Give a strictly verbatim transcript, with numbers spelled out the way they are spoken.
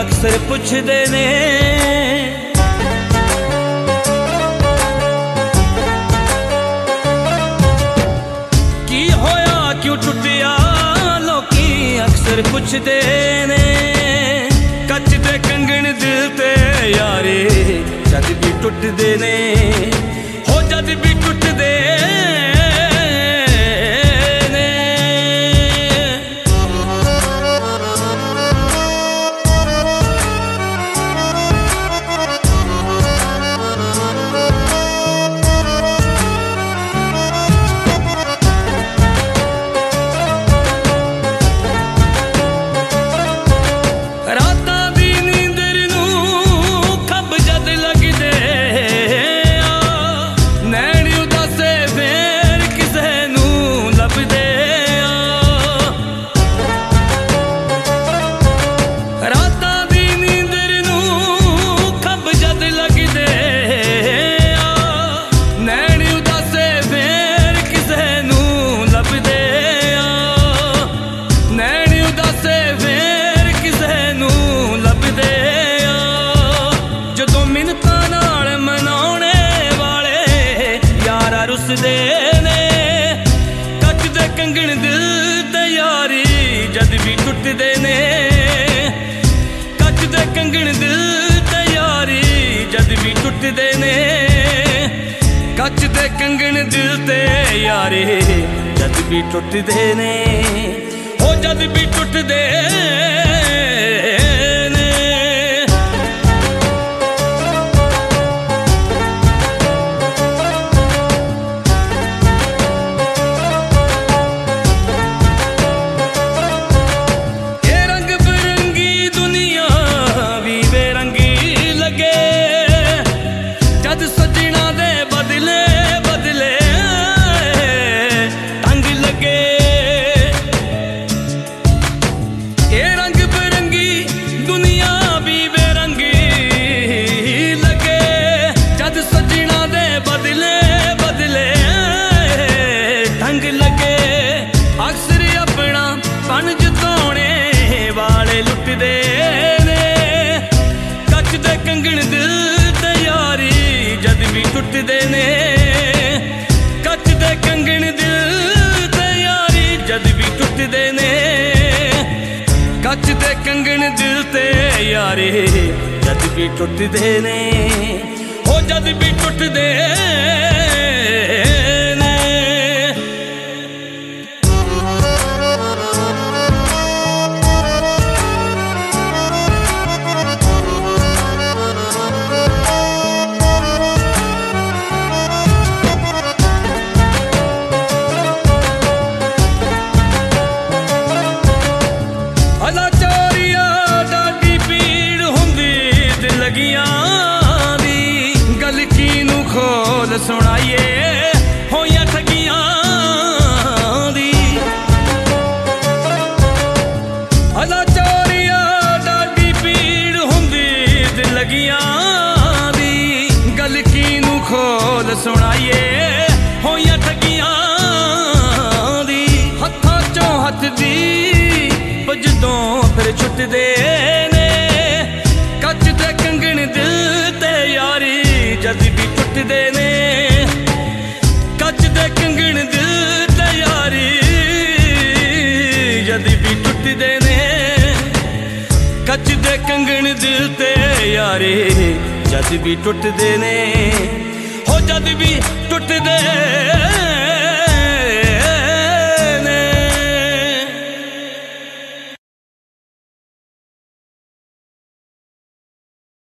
अक्सर पुछदे ने की होया क्यों टुटिया, लोकी अक्सर पुछदे ने। कच दे कंगन दिल ते यारे जद भी टुटदे ने, हो जद भी टुटदे रुसदे ने। कच दे कंगन दिल ते यारी जद भी टुटदे ने, कच दे कंगन दिल ते यारी जद भी टुटदे ने, कच दे कंगन दिल ते यारी जद भी टुटदे ने, हो जद भी टुटदे कंगन दिल ते यारी जद भी टुटदे ने, कच दे कंगन दिल ते यारी जद भी टुटदे ने, कच दे कंगन दिल ते यारी जद भी टुटदे ने, हो जद भी टुटदे गल कीनू खोल सुनाइए होइया ठगियां दी। हला चोरिया डाडी पीड़ हुंदी दिल लगियां दी, गल कीनू खोल सुनाइए होइया ठगियां दी। हत्थां चों हथ दी वजदों फिर छुटदे ने, कच दे कंगन दिल ते यारी जद भी टुटदे ने, कच दे कंगन दिल ते यारी जद भी टुटदे ने, कच दे कंगन दिल ते यारी जद भी टुटदे ने, हो जद भी टुटदे